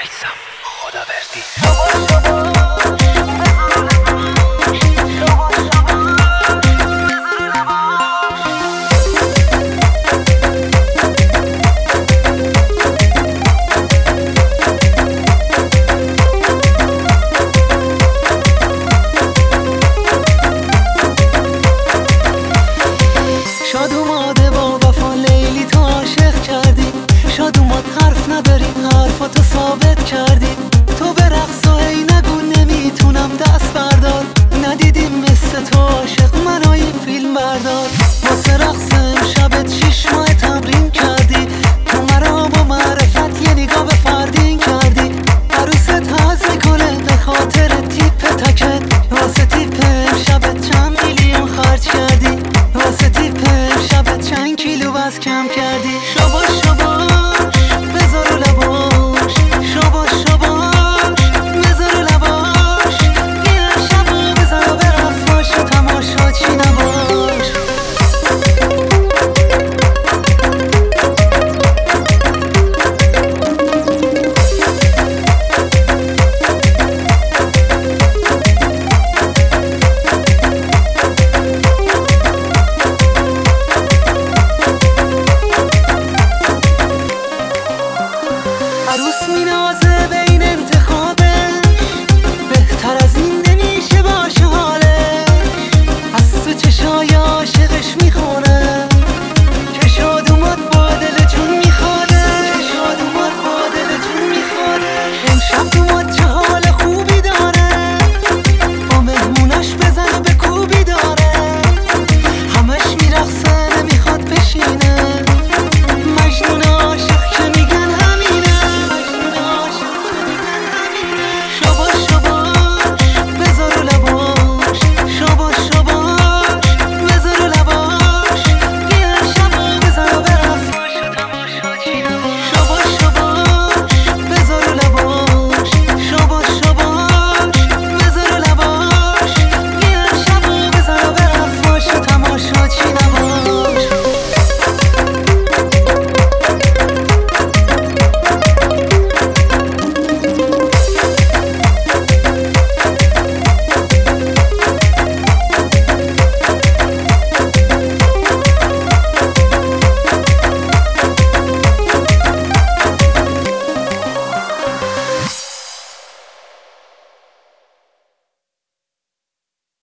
میسم خداوردی. شاد اومده با وفا لیلی تو عاشق کردی، شاد اومد حرف نداری حرفاتو ثابت کردی. تو به رقص و هی نگو نمیتونم دست بردار، ندیدیم مثل تو عاشق منو این فیلم بردار. واسه رقص امشبت 6 ماه تمرین کردی، تو مرا با معرفت یه نگاه به فردین کردی. عروست هز میکنه به خاطر تیپ تکت، واسه تیپ امشبت چند میلیون خرج کردی، واسه تیپ امشبت چند کیلو وزن کم کردی. شاباش شاباش بذار و لباش، شاباش شاباش بذار و لباش. بیا شبا بذار و برقص باش و تماشا چی نباش. عروس مینازه